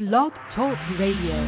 Blog Talk Radio.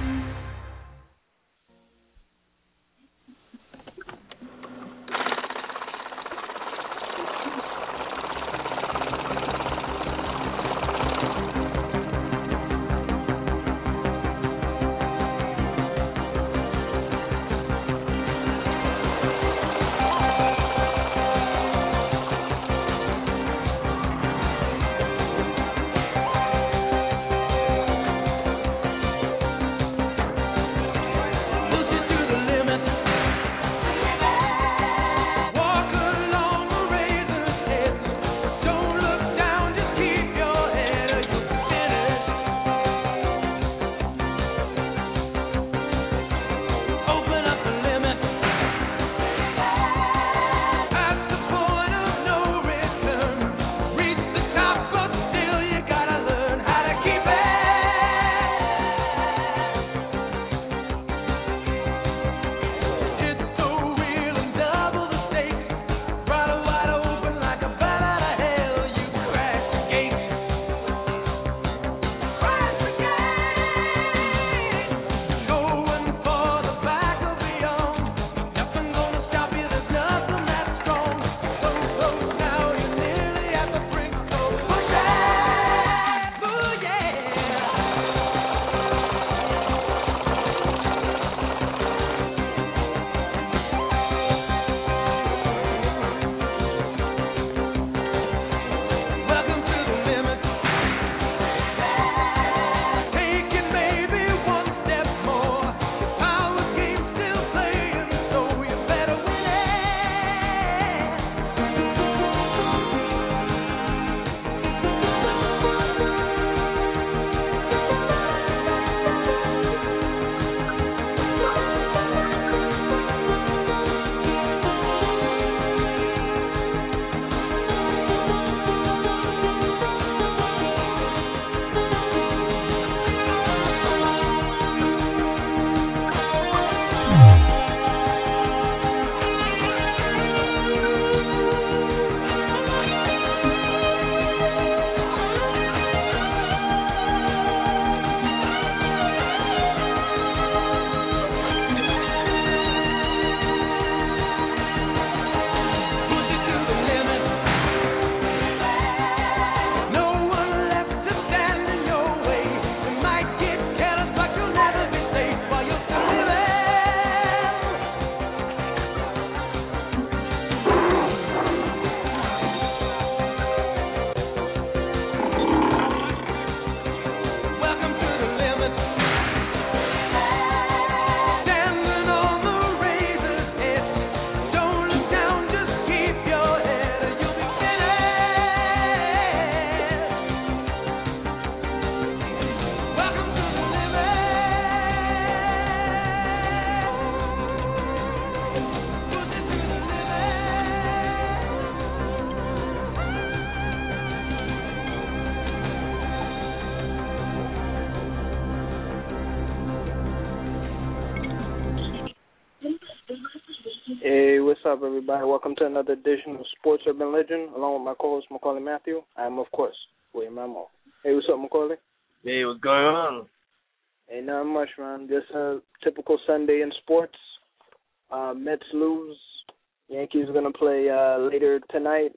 Hey, what's up, everybody? Welcome to another edition of Sports Urban Legend, along with my co-host, Macaulay Matthew. I am, of course, William Mamo. Hey, what's up, Macaulay? Hey, what's going on? Ain't not much, man. Just a typical Sunday in sports. Mets lose. Yankees are going to play later tonight,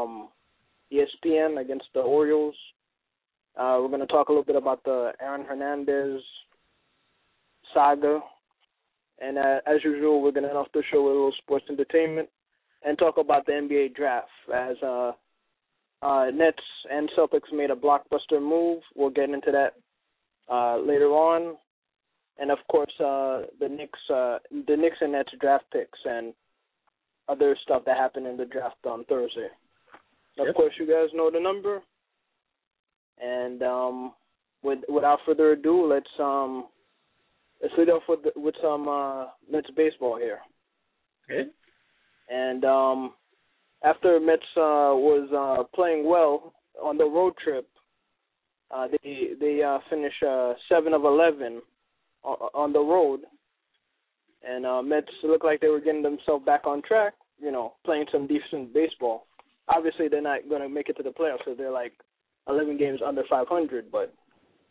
ESPN against the Orioles. We're going to talk a little bit about the Aaron Hernandez saga. And as usual, we're going to end off the show with a little sports entertainment and talk about the NBA draft. As Nets and Celtics made a blockbuster move. We'll get into that later on. And, of course, the Knicks and Nets draft picks and other stuff that happened in the draft on Thursday. Yep. Of course, you guys know the number. And without further ado, let's lead off with some Mets baseball here. Okay. And after Mets was playing well on the road trip, they finished 7 of 11 on the road, and Mets looked like they were getting themselves back on track. You know, playing some decent baseball. Obviously, they're not going to make it to the playoffs, so they're like 11 games under 500, but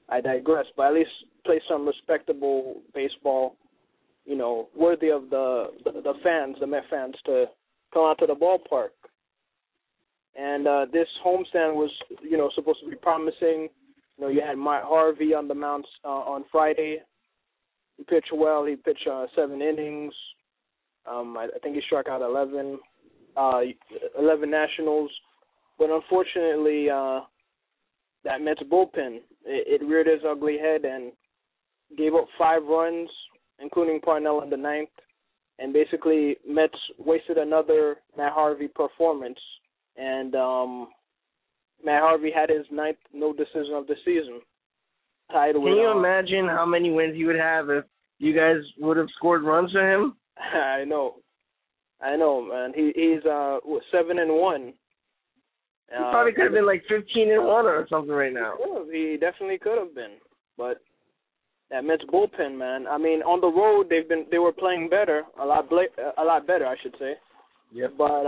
I digress. But at least play some respectable baseball, worthy of the fans, the Met fans, to come out to the ballpark. And this homestand was, supposed to be promising. You had Matt Harvey on the mound on Friday. He pitched well. He pitched 7 innings. I think he struck out 11 Nationals. But unfortunately, that Mets bullpen, it reared its ugly head and gave up 5 runs, including Parnell in the 9th. And basically, Mets wasted another Matt Harvey performance. And Matt Harvey had his 9th no decision of the season. Can you imagine how many wins he would have if you guys would have scored runs for him? I know, man. He's 7-1. He probably could have been like 15-1 or something right now. He definitely could have been, but that Mets bullpen, man. I mean, on the road they were playing better, a lot better, I should say. Yep. But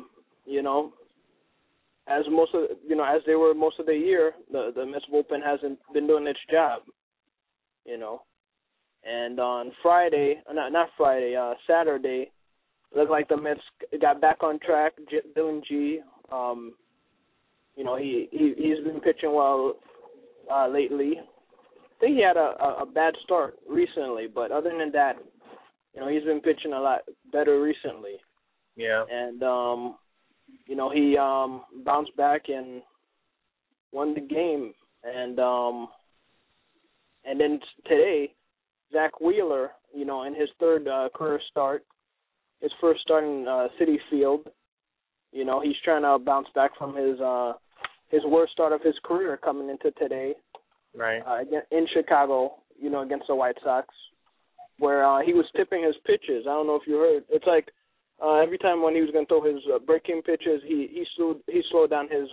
as they were most of the year, the Mets bullpen hasn't been doing its job. And on Saturday, looked like the Mets got back on track. Dylan G. He's been pitching well lately. I think he had a bad start recently, but other than that, he's been pitching a lot better recently. Yeah. And he bounced back and won the game. And then today, Zach Wheeler, in his 3rd career start, his first start in Citi Field, he's trying to bounce back from his worst start of his career coming into today. Right. In Chicago, against the White Sox, where he was tipping his pitches. I don't know if you heard. It's like every time when he was going to throw his breaking pitches, he slowed down his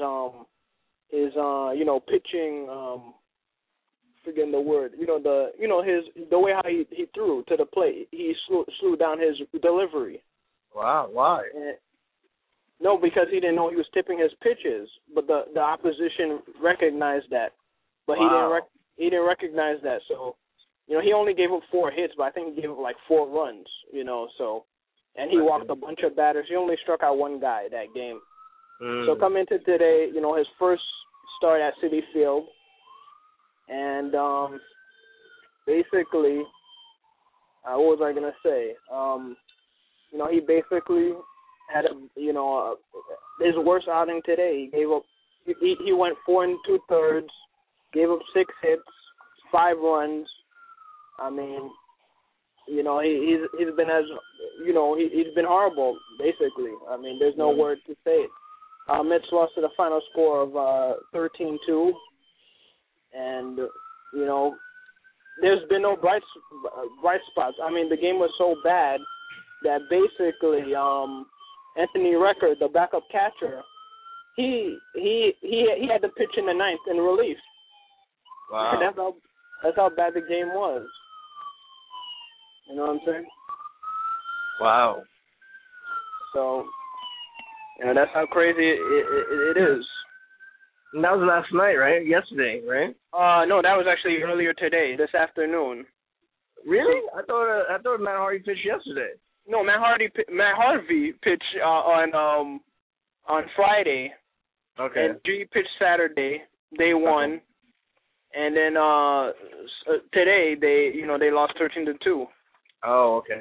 pitching. Forgetting the word. The way how he threw to the plate. He slew down his delivery. Wow. Why? No, because he didn't know he was tipping his pitches, but the opposition recognized that. But wow. he didn't recognize that. So, he only gave up 4 hits, but I think he gave up like 4 runs, so, and he walked a bunch of batters. He only struck out 1 guy that game. So coming into today, his first start at Citi Field, and basically, what was I going to say? He basically had his worst outing today. He gave up. He went 4 2/3, gave up 6 hits, 5 runs. I mean, he's been he's been horrible basically. I mean, there's no word to say it. Mets lost to the final score of 13-2, and there's been no bright spots. I mean, the game was so bad that basically Anthony Record, the backup catcher, he had to pitch in the 9th in relief. Wow. That's how bad the game was. You know what I'm saying? Wow. So, that's how crazy it is. And that was last night, right? Yesterday, right? No, that was actually earlier today, this afternoon. Really? I thought Matt Harvey pitched yesterday. No, Matt Harvey pitched on Friday. Okay. And G pitched Saturday. They won. Okay. And then today they lost 13-2. Oh, okay.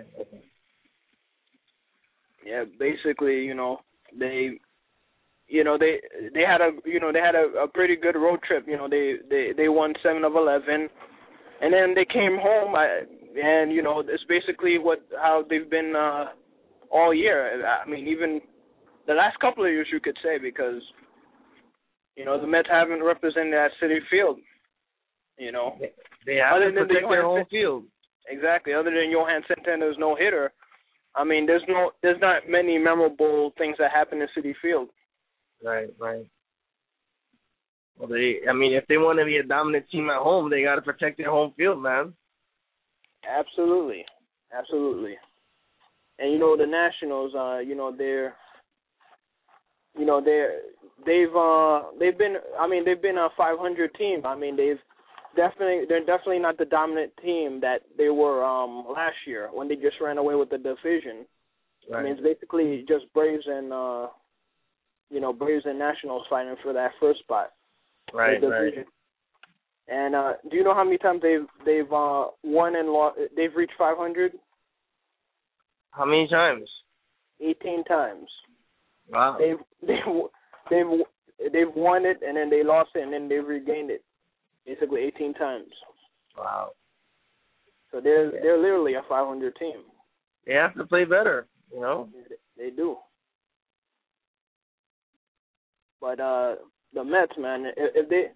Yeah, basically, they had a pretty good road trip. They won 7 of 11, and then they came home. And it's basically how they've been all year. I mean, even the last couple of years, you could say, because the Mets haven't represented that Citi Field. They haven't protected their home field. Exactly. Other than Johan Santana's no-hitter, I mean, there's not many memorable things that happen in Citi Field. Right. Well, if they want to be a dominant team at home, they got to protect their home field, man. Absolutely. And the Nationals, they've been a 500 team. I mean, they're definitely not the dominant team that they were last year when they just ran away with the division. Right. I mean, it's basically just Braves and Braves and Nationals fighting for that first spot. Right. And do you know how many times they've won and lost? They've reached 500. How many times? 18 times. Wow. They've won it, and then they lost it, and then they've regained it. Basically 18 times. Wow. So they're literally a 500 team. They have to play better, you know. They do. But the Mets, man, if they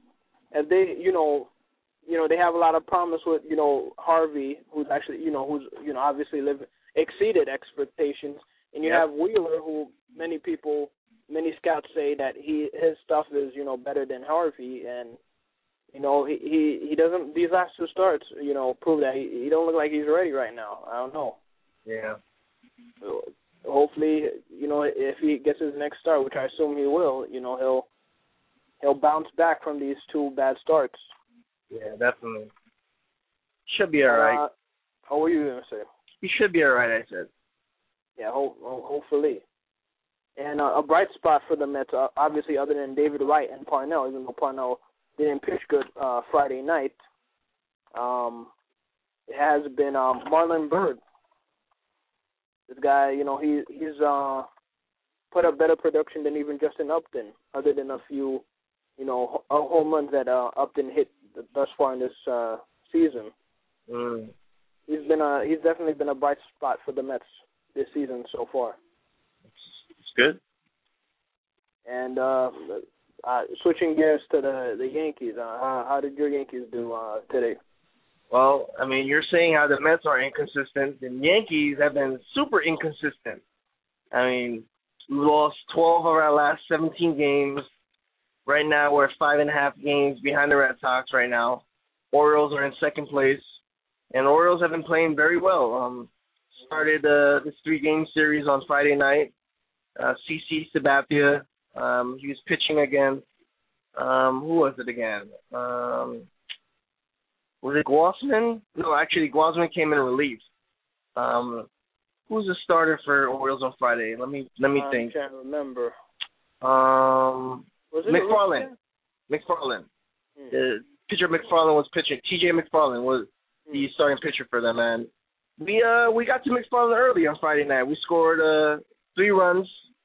they have a lot of promise with Harvey, who's actually obviously exceeded expectations, and you have Wheeler, who many scouts say that his stuff is better than Harvey, and he doesn't. These last two starts, prove that he don't look like he's ready right now. I don't know. Yeah. So hopefully, if he gets his next start, which I assume he will, he'll bounce back from these two bad starts. Yeah, definitely. Should be all right. What were you gonna say? He should be all right, I said. Yeah, hopefully. And a bright spot for the Mets, obviously, other than David Wright and Parnell, even though Parnell didn't pitch good Friday night, it has been Marlon Byrd. This guy, he's put up better production than even Justin Upton, other than a few, home runs that Upton hit thus far in this season. He's definitely been a bright spot for the Mets this season so far. It's good. And switching gears to the Yankees, how did your Yankees do today? Well, I mean, you're saying how the Mets are inconsistent, and Yankees have been super inconsistent. I mean, we lost 12 of our last 17 games. Right now, we're 5.5 games behind the Red Sox right now. Orioles are in second place, and the Orioles have been playing very well. Started this 3-game series on Friday night. CC Sabathia, he was pitching against, who was it again? Was it Gausman? No, actually, Gausman came in relief. Who's the starter for Orioles on Friday? Let me think. I can't remember. McFarland. The pitcher McFarland was pitching. T.J. McFarland was the starting pitcher for them, and we got to McFarland early on Friday night. We scored 3 runs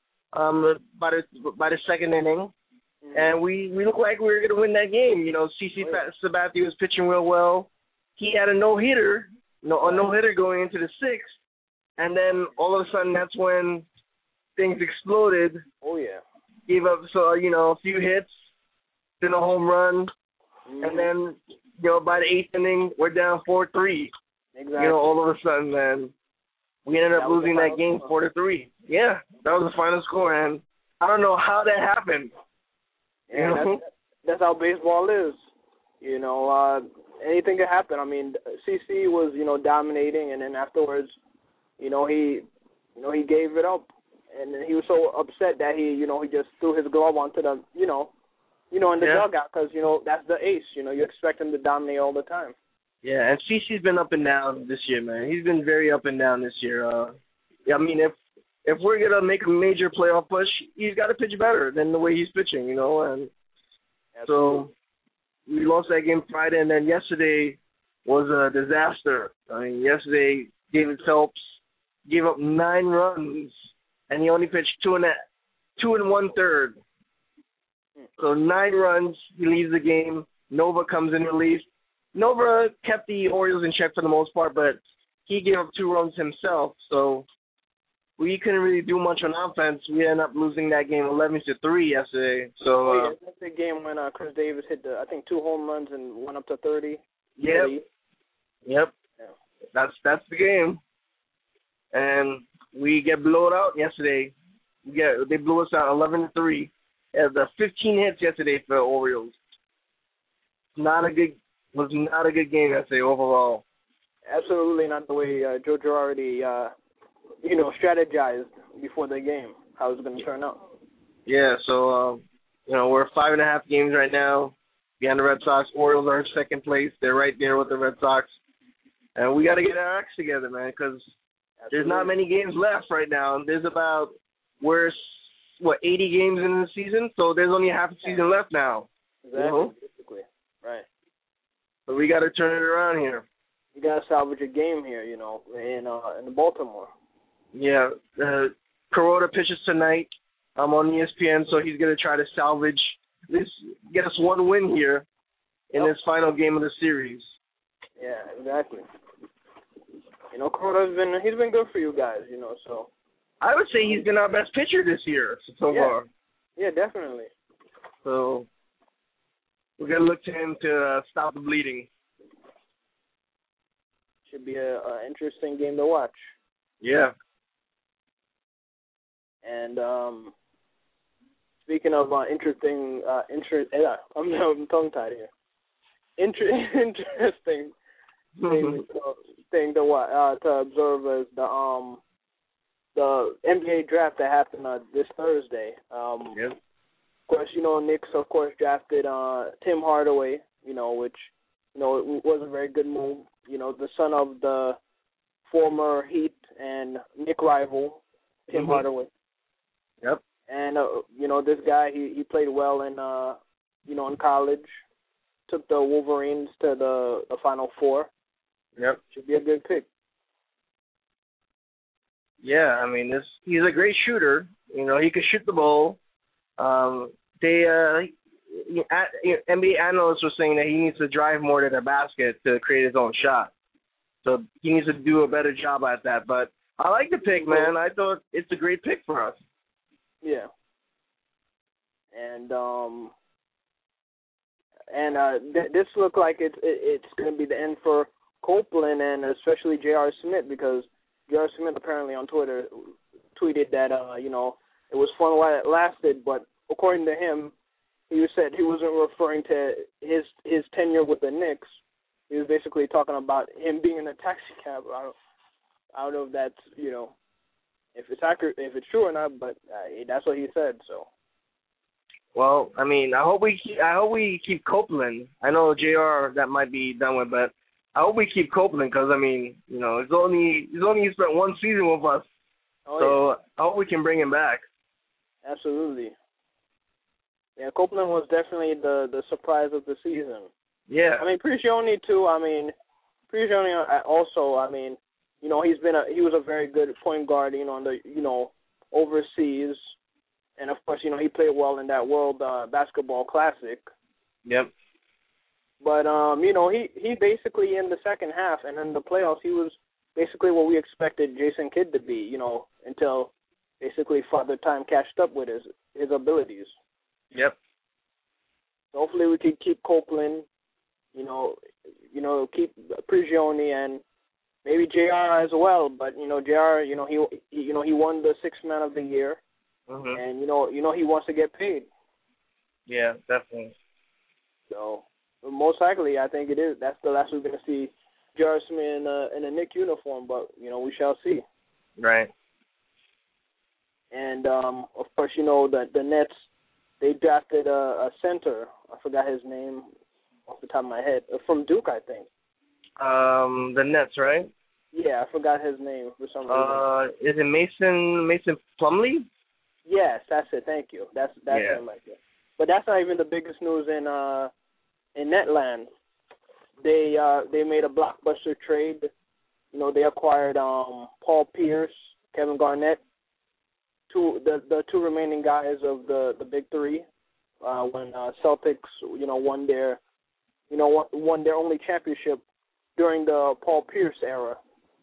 by the second inning. And we looked like we were going to win that game. CC Sabathia was pitching real well. He had a no-hitter going into the 6th. And then all of a sudden, that's when things exploded. Oh, yeah. Gave up, a few hits, then a home run. And then, by the 8th inning, we're down 4-3. Exactly. All of a sudden, man, we ended up losing that game 4-3. Yeah, that was the final score. And I don't know how that happened. Yeah, that's how baseball is. Anything could happen. I mean, CC was, dominating, and then afterwards, he gave it up, and he was so upset that he just threw his glove onto the, in the dugout because that's the ace. You expect him to dominate all the time. Yeah, and CC's been up and down this year, man. He's been very up and down this year. I mean, if we're going to make a major playoff push, he's got to pitch better than the way he's pitching, and so we lost that game Friday, and then yesterday was a disaster. I mean, yesterday David Phelps gave up 9 runs, and he only pitched 2 1/3. So 9 runs, he leaves the game. Nova comes in relief. Nova kept the Orioles in check for the most part, but he gave up 2 runs himself, so we couldn't really do much on offense. We ended up losing that game 11-3 yesterday. So that's the game when Chris Davis hit 2 home runs and went up to 30. Yep. Yeah. That's the game. And we get blown out yesterday. They blew us out 11-3. The 15 hits yesterday for the Orioles. Was not a good game yesterday overall. Absolutely not the way Joe Girardi strategized before the game, how it was going to turn out. Yeah, so, we're 5.5 games right now. behind the Red Sox. Orioles are in second place. They're right there with the Red Sox. And we got to get our acts together, man, because there's not many games left right now. There's about, 80 games in the season? So there's only half a season left now. Exactly. You know? Basically. Right. So we got to turn it around here. You got to salvage a game here, in Baltimore. Yeah. Kuroda pitches tonight. I'm on ESPN, so he's going to try to salvage this, get us one win here in this final game of the series. Yeah, exactly. Kuroda's he's been good for you guys, so. I would say he's been our best pitcher this year so far. Yeah, definitely. So we're going to look to him to stop the bleeding. Should be an interesting game to watch. Yeah. And speaking of interesting, I'm tongue-tied here. Interesting thing to observe is the NBA draft that happened this Thursday. Yep. Of course, Knicks, of course, drafted Tim Hardaway, which, it was a very good move. The son of the former Heat and Knick rival, Tim Hardaway. Yep. And, this guy, he played well in college. Took the Wolverines to the Final Four. Yep. Should be a good pick. Yeah, I mean, he's a great shooter. He can shoot the ball. NBA analysts were saying that he needs to drive more to the basket to create his own shot. So he needs to do a better job at that. But I like the pick, man. I thought it's a great pick for us. Yeah. And this looked like it's going to be the end for Copeland and especially J.R. Smith, because J.R. Smith apparently on Twitter tweeted that it was fun while it lasted, but according to him, he said he wasn't referring to his tenure with the Knicks. He was basically talking about him being in a taxi cab. I don't know if that's if it's accurate, if it's true or not, but that's what he said. So. Well, I mean, I hope we keep Copeland. I know JR that might be done with, but I hope we keep Copeland because I mean, he's only spent one season with us, so I hope we can bring him back. Absolutely. Yeah, Copeland was definitely the surprise of the season. Yeah. I mean, Prigioni too. I mean, Prigioni also. I mean, he was a very good point guard. On the overseas. And, of course, he played well in that World Basketball Classic. Yep. But, he basically in the second half and in the playoffs, he was basically what we expected Jason Kidd to be, until basically Father Time catched up with his abilities. Yep. So hopefully we can keep Copeland, keep Prigioni and maybe JR as well. But, JR, he won the Sixth Man of the Year. Mm-hmm. And he wants to get paid. Yeah, definitely. So most likely, I think it is. That's the last we're going to see J.R. Smith in a Knick uniform. But we shall see. Right. And of course, the Nets, they drafted a center. I forgot his name off the top of my head. From Duke, I think. The Nets, right? Yeah, I forgot his name for some reason. Is it Mason Plumlee? Yes, that's it. Thank you. That's him right there. But that's not even the biggest news in Netland. They made a blockbuster trade. They acquired Paul Pierce, Kevin Garnett, the two remaining guys of the big three. When Celtics, won their only championship during the Paul Pierce era.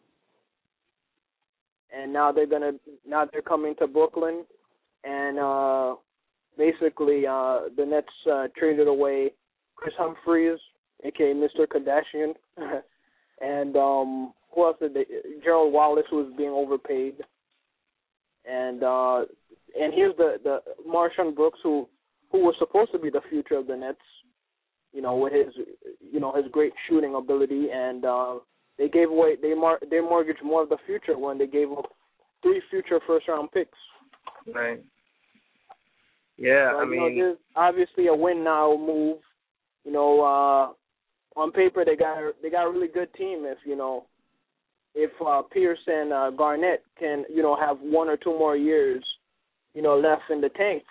And now they're coming to Brooklyn. And basically, the Nets traded away Chris Humphries, a.k.a. Mr. Kardashian, and who else did they? Gerald Wallace was being overpaid, and here's the Marshawn Brooks, who was supposed to be the future of the Nets, with his great shooting ability, and they gave away they mortgaged more of the future when they gave up 3 future first-round picks. Right. Yeah, so, I mean, there's obviously a win now move, you know, on paper they got a really good team. If Pierce and Garnett can, have 1 or 2 more years, left in the tank,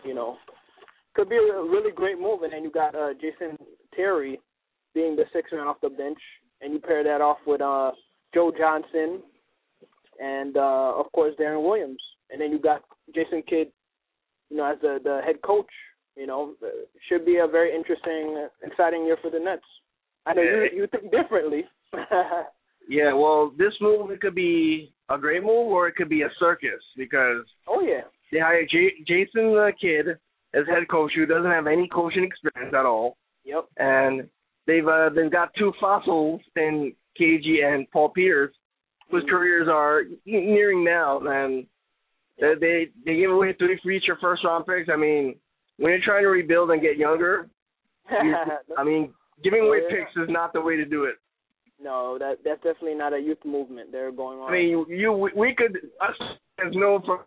could be a really great move. And then you got Jason Terry being the 6th man off the bench, and you pair that off with Joe Johnson and, of course, Darren Williams. And then you got Jason Kidd, as the head coach. Should be a very interesting, exciting year for the Nets. I know you think differently. Yeah, well, this move, it could be a great move or it could be a circus because they hired Jason Kidd as head coach who doesn't have any coaching experience at all. Yep. And they've got 2 fossils in KG and Paul Pierce whose careers are nearing now, and they give away 3 future first-round picks. I mean, when you're trying to rebuild and get younger, giving away picks is not the way to do it. No, that's definitely not a youth movement they're going on. I mean, we could us as know from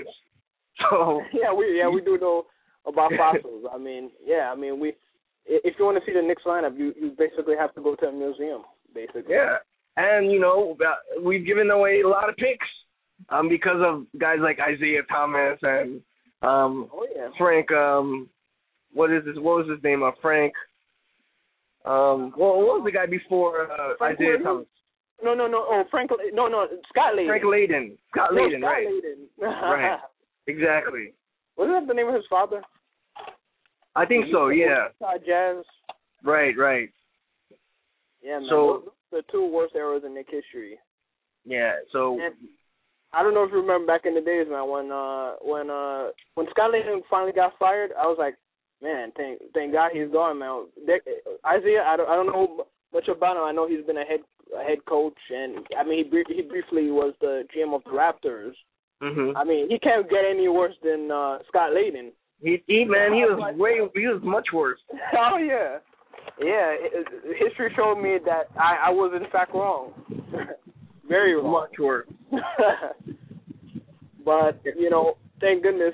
so we do know about fossils. We if you want to see the Knicks lineup, you basically have to go to a museum, basically. Yeah, and we've given away a lot of picks because of guys like Isaiah Thomas and Frank. What was his name? Frank. What was the guy before Isaiah Thomas? No. Oh, Frank. No. Scott Layden. Frank Layden. Scott Layden, right? Layden. Right. Exactly. Wasn't that the name of his father? I think so. Yeah. Jazz. Right. Yeah, man. So those are the 2 worst eras in Knicks history. Yeah. So. And I don't know if you remember back in the days, man, when Scott Layden finally got fired, I was like, man, thank God he's gone, man. Isaiah, I don't know much about him. I know he's been a head coach, and he briefly was the GM of the Raptors. Mm-hmm. He can't get any worse than Scott Layden. He was much worse. Oh yeah. History showed me that I was in fact wrong. Very wrong. Much worse. But thank goodness,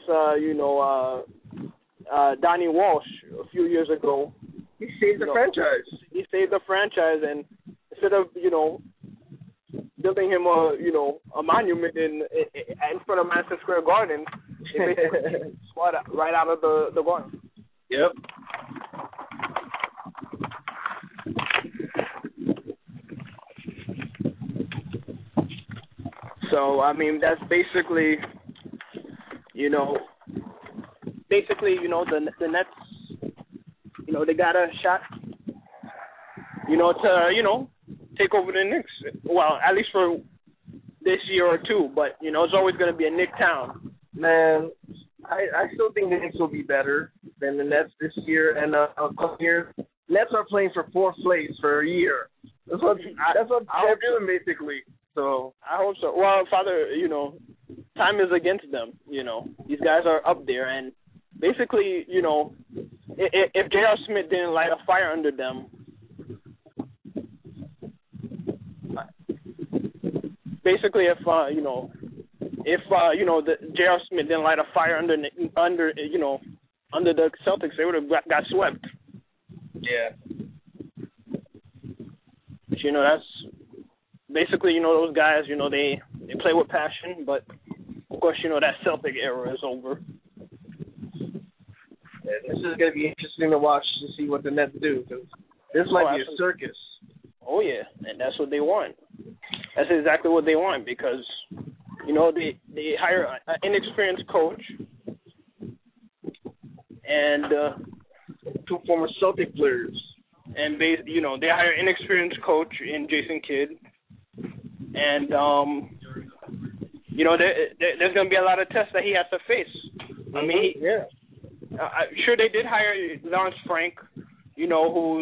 Donnie Walsh a few years ago. He saved the franchise. He saved the franchise, and instead of building him a monument in front of Madison Square Garden, he basically squad right out of the garden. Yep. So that's basically the Nets, they got a shot, to take over the Knicks. Well, at least for this year or 2, but it's always going to be a Knick town. Man, I still think the Knicks will be better than the Nets this year and a couple years. Nets are playing for 4th place for a year. That's what they're doing basically. So I hope so. Well, Father, time is against them. These guys are up there, and basically, if J.R. Smith didn't light a fire under them, basically, if the J.R. Smith didn't light a fire under the Celtics, they would have got swept. Yeah. But that's basically, those guys, they play with passion, but of course, that Celtic era is over. Yeah, this is going to be interesting to watch to see what the Nets do, because this might be a circus. Oh, yeah, and that's what they want. That's exactly what they want, because, they hire an inexperienced coach and 2 former Celtic players. And, they hire an inexperienced coach in Jason Kidd. And, there's going to be a lot of tests that he has to face. Sure, they did hire Lawrence Frank, who,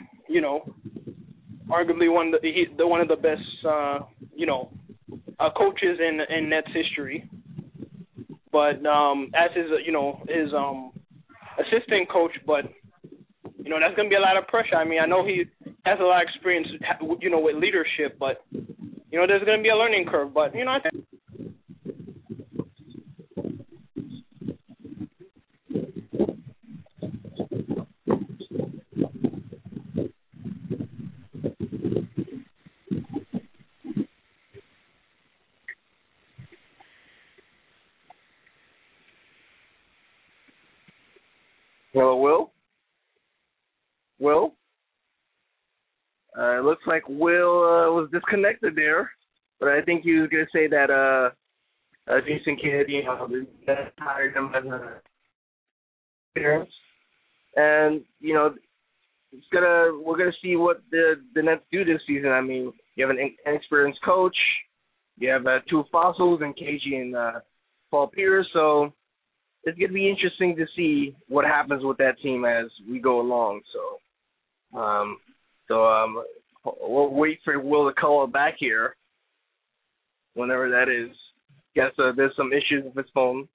arguably one of the best, coaches in Nets history. But as his assistant coach, but that's going to be a lot of pressure. I know he has a lot of experience, with leadership, but there's going to be a learning curve. But I think. Hello, Will? Will? It looks like Will was disconnected there, but I think he was going to say that Jason Kidd, that hired him as an appearance. And, we're gonna see what the Nets do this season. I mean, you have an inexperienced coach, you have two fossils in KG and Paul Pierce, so it's gonna be interesting to see what happens with that team as we go along. We'll wait for Will to call back here, whenever that is. Guess there's some issues with his phone.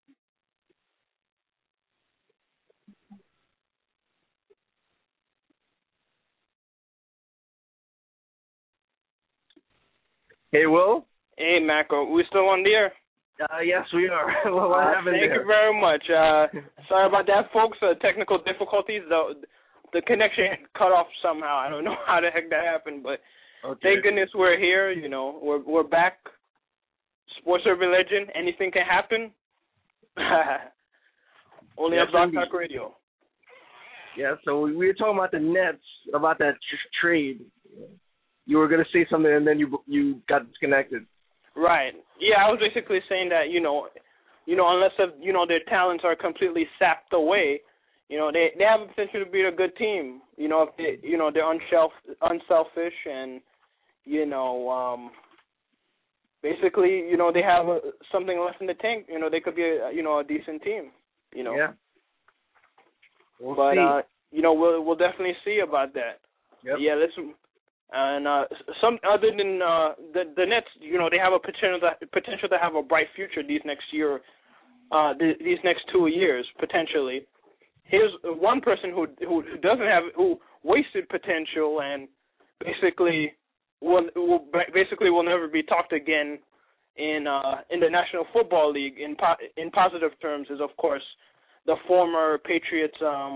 Hey, Will? Hey, Macro. We still on the air? Yes, we are. What happened Thank you very much. Sorry about that, folks. Technical difficulties. The connection cut off somehow. I don't know how the heck that happened, but thank goodness we're here. We're back. Sports Urban Legend. Anything can happen. Only on Blog Talk Radio. Yeah, so we were talking about the Nets, about that trade. You were going to say something, and then you got disconnected. Right. Yeah, I was basically saying that, unless, their talents are completely sapped away, they have a potential to be a good team. If they're unselfish and, basically, they have something left in the tank. They could be a decent team. Yeah. We'll see. We'll definitely see about that. Yep. Yeah, listen. And some other than the Nets, they have a potential to have a bright future these next 2 years potentially. Here's one person who wasted potential and basically will never be talked again in the National Football League in positive terms is, of course, the former Patriots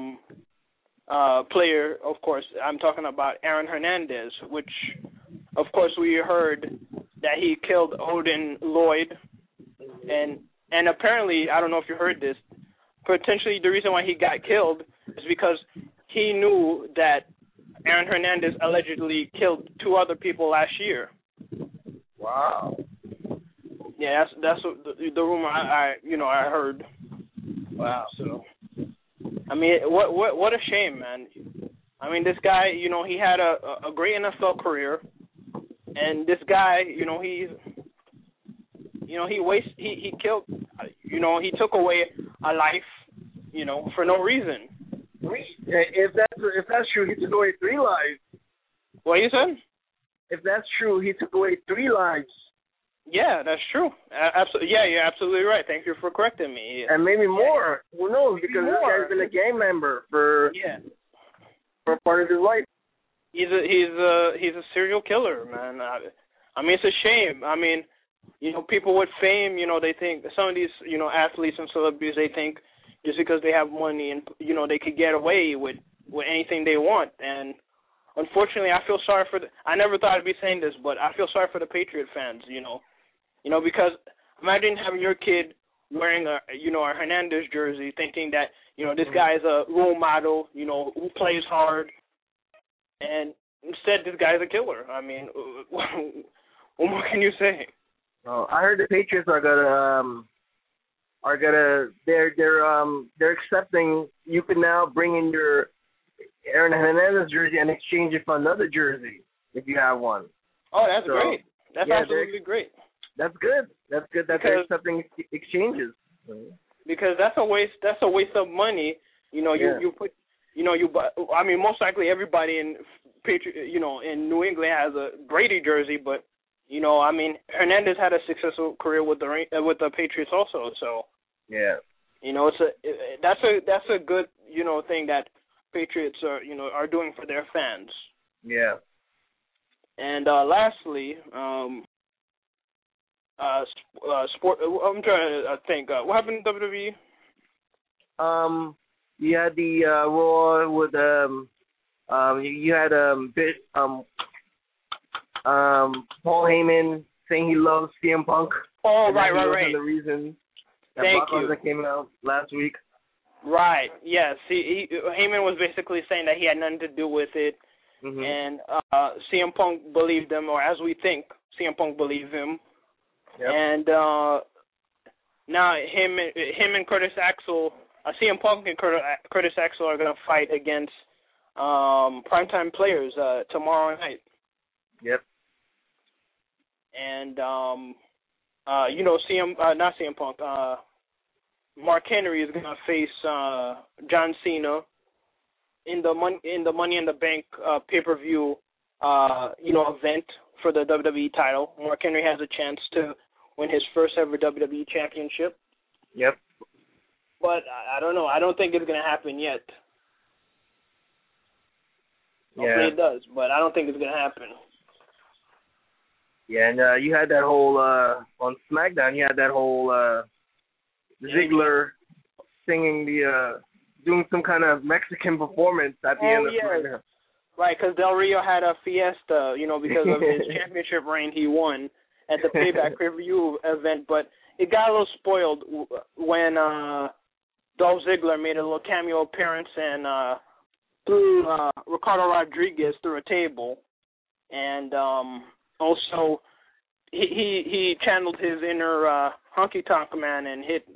player. Of course, I'm talking about Aaron Hernandez, which, of course, we heard that he killed Odin Lloyd, and apparently, I don't know if you heard this, potentially the reason why he got killed is because he knew that Aaron Hernandez allegedly killed 2 other people last year. Wow. Yeah, that's the rumor I heard. Wow. So, I mean, what a shame, man. I mean, this guy, he had a great NFL career, and this guy, he killed, he took away a life, for no reason. If that's true, he took away 3 lives. What you said? If that's true, he took away 3 lives. Yeah, that's true. Absolutely. Yeah, you're absolutely right. Thank you for correcting me. And maybe more. Who knows? Because this guy's been a gang member for part of his life. He's a serial killer, man. I mean, it's a shame. I mean, people with fame, they think some of these, athletes and celebrities, they think just because they have money and they could get away with anything they want. And unfortunately, I feel sorry for I never thought I'd be saying this, but I feel sorry for the Patriot fans. Because imagine having your kid wearing a Hernandez jersey, thinking that this guy is a role model, who plays hard, and instead this guy's a killer. I mean, what more can you say? Well, I heard the Patriots they're accepting you can now bring in your Aaron Hernandez jersey and exchange it for another jersey if you have one. Oh, that's great. That's absolutely great. That's good. That's good that they're accepting exchanges. Because that's a waste. That's a waste of money. You put. I mean, most likely everybody in in New England has a Brady jersey, but I mean, Hernandez had a successful career with the Patriots also. So yeah, that's a good thing that Patriots are doing for their fans. Yeah. And lastly, sport. I'm trying to think. What happened in WWE? You had the Raw with you had Paul Heyman saying he loves CM Punk. Oh, right. The reason that Thank you. that came out last week. Right. Yes. Heyman was basically saying that he had nothing to do with it, and CM Punk believed him, or as we think, CM Punk believed him. Yep. And now him and Curtis Axel, CM Punk and Curtis Axel are going to fight against Primetime Players tomorrow night. Yep. And not CM Punk. Mark Henry is going to face John Cena in the Money in the Bank pay-per-view event for the WWE title. Mark Henry has a chance to win his first ever WWE championship. Yep. But I don't know. I don't think it's going to happen yet. Hopefully it does, but I don't think it's going to happen. Yeah, and you had that whole on SmackDown. You had that whole Ziggler singing doing some kind of Mexican performance at the end of SmackDown. Right, because Del Rio had a fiesta, because of his championship reign he won at the Payback pay-per-view event, but it got a little spoiled when Dolph Ziggler made a little cameo appearance and threw Ricardo Rodriguez through a table, and also he channeled his inner honky tonk man and hit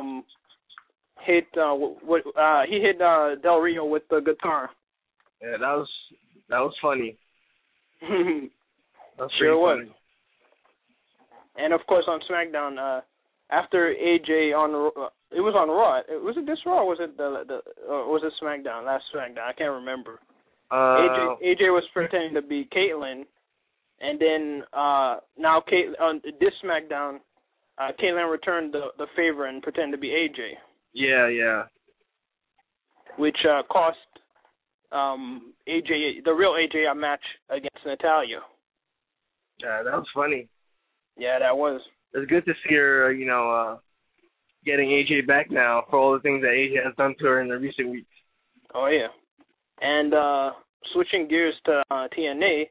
Del Rio with the guitar. Yeah, that was funny. That sure was. Funny. And of course on SmackDown, after AJ it was on Raw. Was it this Raw or was it was it SmackDown? Last SmackDown, I can't remember. AJ was pretending to be Caitlyn, and then now on this SmackDown, Caitlyn returned the favor and pretended to be AJ. Yeah. Which cost AJ, the real AJ, a match against Natalya. Yeah, that was funny. Yeah, that was. It's good to see her, getting AJ back now for all the things that AJ has done to her in the recent weeks. Oh, yeah. And switching gears to TNA,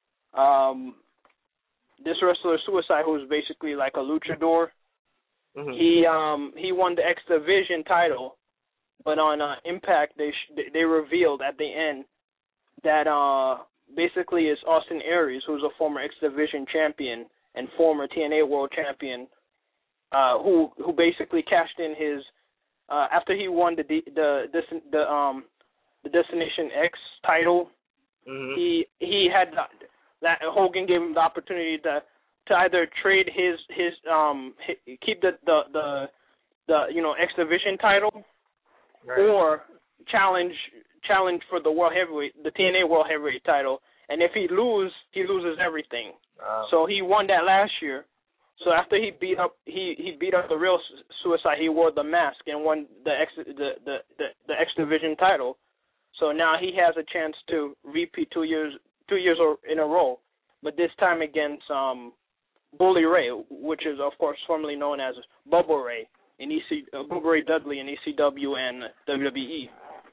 this wrestler, Suicide, who's basically like a luchador, he won the X Division title, but on Impact they revealed at the end that basically it's Austin Aries, who's a former X Division champion and former TNA World Champion, who basically cashed in his after he won the Destination X title. He had that Hogan gave him the opportunity to either trade his keep the X Division title, right, or challenge for the World Heavyweight, the TNA World Heavyweight title. And if he loses everything. So he won that last year. So after he beat up the real Suicide, he wore the mask and won the X Division title. So now he has a chance to repeat 2 years in a row, but this time against Bully Ray, which is of course formerly known as Bubba Ray in Bubba Ray Dudley in ECW and WWE.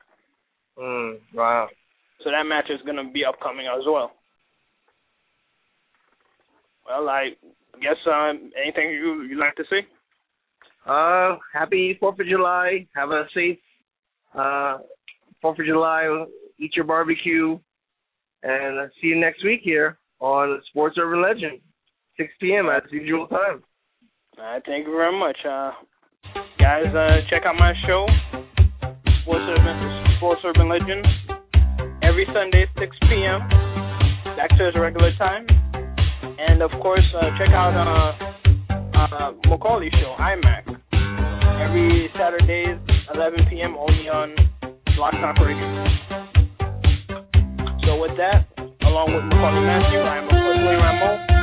Wow. So that match is going to be upcoming as well. Well, I guess anything you'd like to say? Happy 4th of July. Have a safe 4th of July. Eat your barbecue. And see you next week here on Sports Urban Legend, 6 p.m. at the usual time. Thank you very much. Guys, check out my show, Sports Urban Legend, every Sunday, 6 p.m. Back to its regular time. And, of course, check out Macaulay Show, IMAC, every Saturday, 11 p.m., only on Block Talk Radio. So with that, along with Macaulay Matthew, I'm William Rameau.